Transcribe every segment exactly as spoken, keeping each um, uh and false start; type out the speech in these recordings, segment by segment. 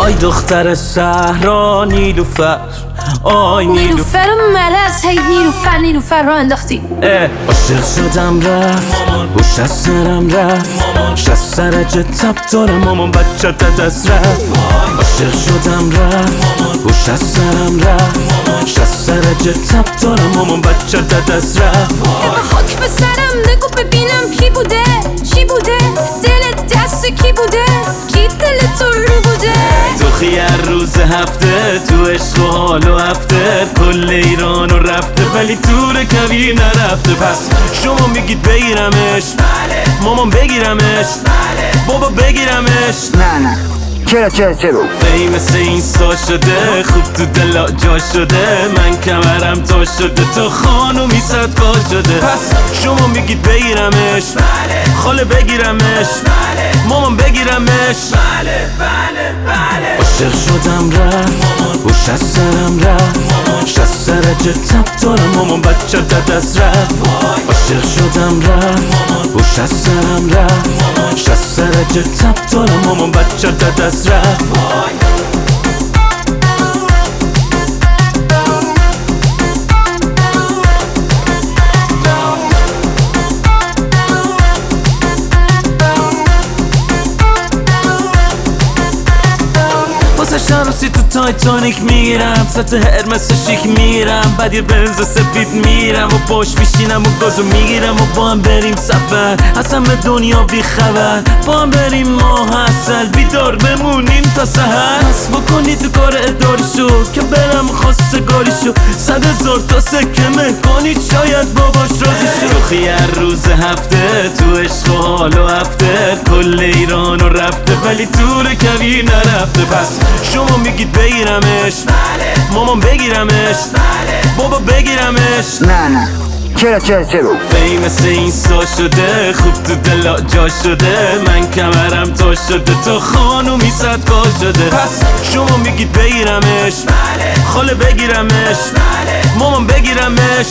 آی دختر صحرا نیلوفر، آی نیلوفر مرز، هی نیلوفر نیلوفر را انداختی. عاشق شدم رفت هوش از سرم رفت، شست سرجه تب دارم مامان بچه دست رفت. عاشق شدم رفت هوش از سرم رفت، شست سرجه تب دارم مامان بچه دست رفت. خاک به سرم نگو ببینم کی بوده چی بوده، دل دست کی بوده، کی دل تو رو بوده. تو خیار روز هفته تو عشق و حال و هفته کل ایران رو رفته ولی تور کویر نرفته. پس شما میگید بگیرمش، مامان بگیرمش، بابا بگیرمش. نه نه چرا چرا چرا فیمس اینستا شده، خوب تو دلا جا شده، من کمرم تا شده، تو خانومی صدقا شده. پس شما میگید بگیرمش، خاله بگیرمش، مامان بگیرمش. عاشق شدم رفت هوش از سرم رفت، شست سرجه تب دارم مامان بچه دست رفت. عاشق شدم رفت هوش از سرم رفت، شست سرجه تب دارم مامان بچه دست رفت. شانسی تو تایتانیک میرم، سطح هرمس شیک میرم، بعد یه بنز سفید میرم و باش میشینم و گازو میگیرم و با هم بریم سفر، از همه دنیا بی خبر، با هم بریم ماه اصل بیدار بمونیم تا سحر. بس بکنی تو کار اداری شو که برم خواستگاری شو، صد هزار تا سکه مهکنی شاید باباش راضی شو. خیار روز هفته تو عشق و حال و هفته کل ایران رو رفته ولی تور کویر نرفته. پس شما میگید بگیرمش، مامان بگیرمش، بابا بگیرمش. نه نه چرا چرا چرا فیمس اینستا شده، خوب تو دلا جا شده، من کمرم تا شده، تو خانومی صدقا شده. پس شما میگید بگیرمش، خاله بگیرمش، مامان بگیرمش.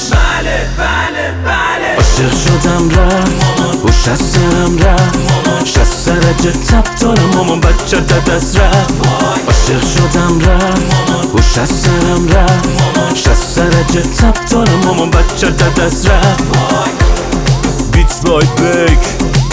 عاشق شدم رفت هوش از سرم رفت، شست سرجه تب دارم مامان بچه دست رفت. عاشق شدم رفت هوش از سرم رفت، شست سرجه تب دارم مامان بچه دست رفت. بیتس بای بیک